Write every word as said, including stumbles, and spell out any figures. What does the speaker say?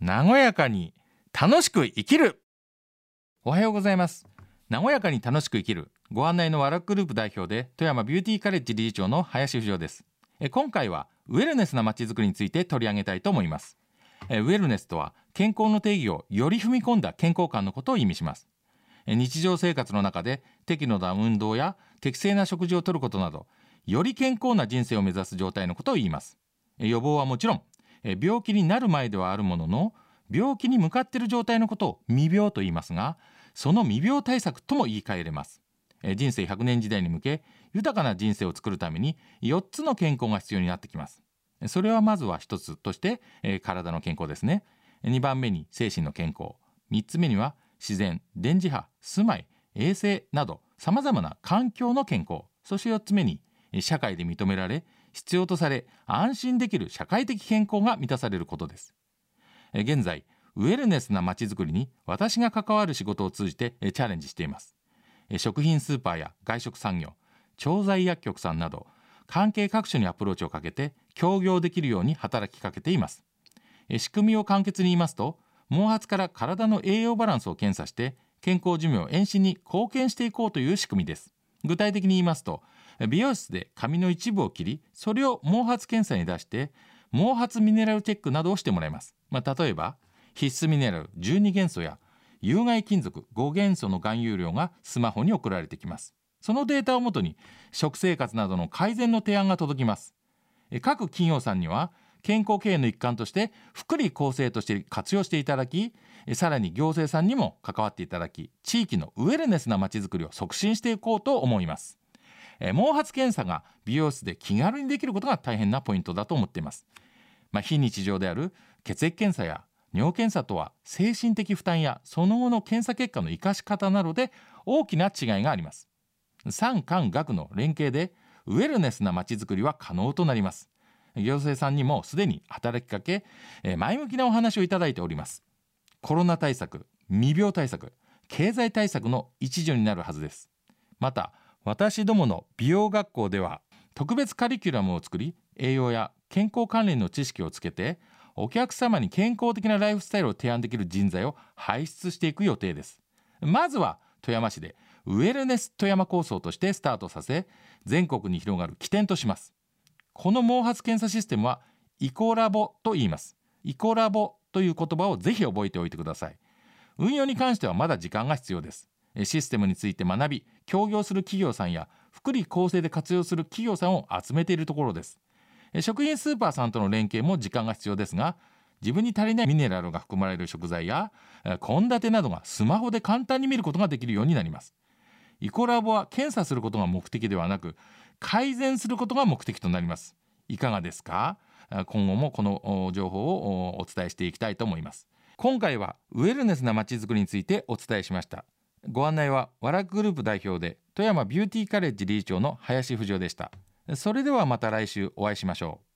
和やかに楽しく生きる。おはようございます。和やかに楽しく生きるご案内のワラクグループ代表で富山ビューティーカレッジ理事長の林富士です。え今回はウェルネスなまちづくりについて取り上げたいと思います。えウェルネスとは健康の定義をより踏み込んだ健康観のことを意味します。え日常生活の中で適度な運動や適正な食事をとることなど、より健康な人生を目指す状態のことを言います。え予防はもちろん、え病気になる前ではあるものの、病気に向かっている状態のことを未病と言いますが、その未病対策とも言い換えれます。え人生ひゃくねん時代に向け、豊かな人生を作るためによっつの健康が必要になってきます。それはまずはひとつとして、えー、体の健康ですね。にばんめに精神の健康、みっつめには自然、電磁波、住まい、衛生などさまざまな環境の健康、そしてよっつめに社会で認められ必要とされ安心できる社会的健康が満たされることです。現在ウェルネスなまちづくりに私が関わる仕事を通じてチャレンジしています。食品スーパーや外食産業、調剤薬局さんなど関係各所にアプローチをかけて協業できるように働きかけています。仕組みを簡潔に言いますと、毛髪から体の栄養バランスを検査して健康寿命延伸に貢献していこうという仕組みです。具体的に言いますと、美容室で髪の一部を切り、それを毛髪検査に出して毛髪ミネラルチェックなどをしてもらいます。まあ、例えば必須ミネラルじゅうに元素や有害金属ご元素の含有量がスマホに送られてきます。そのデータをもとに食生活などの改善の提案が届きます。各企業さんには健康経営の一環として福利厚生として活用していただき、さらに行政さんにも関わっていただき、地域のウェルネスなまちづくりを促進していこうと思います。毛髪検査が美容室で気軽にできることが大変なポイントだと思っています。まあ、非日常である血液検査や尿検査とは精神的負担やその後の検査結果の生かし方などで大きな違いがあります。産官学の連携でウェルネスなまちづくりは可能となります。行政さんにもすでに働きかけ、前向きなお話をいただいております。コロナ対策、未病対策、経済対策の一助になるはずです。また私どもの美容学校では特別カリキュラムを作り、栄養や健康関連の知識をつけてお客様に健康的なライフスタイルを提案できる人材を輩出していく予定です。まずは富山市でウェルネス富山構想としてスタートさせ、全国に広がる起点とします。この毛髪検査システムはイコラボと言います。イコラボという言葉をぜひ覚えておいてください。運用に関してはまだ時間が必要です。システムについて学び、協業する企業さんや福利厚生で活用する企業さんを集めているところです。食品スーパーさんとの連携も時間が必要ですが、自分に足りないミネラルが含まれる食材や献立などがスマホで簡単に見ることができるようになります。イコラボは検査することが目的ではなく、改善することが目的となります。いかがですか？今後もこの情報をお伝えしていきたいと思います。今回はウェルネスなまちづくりについてお伝えしました。ご案内はワラクグループ代表で富山ビューティーカレッジ理事長の林富士でした。それではまた来週お会いしましょう。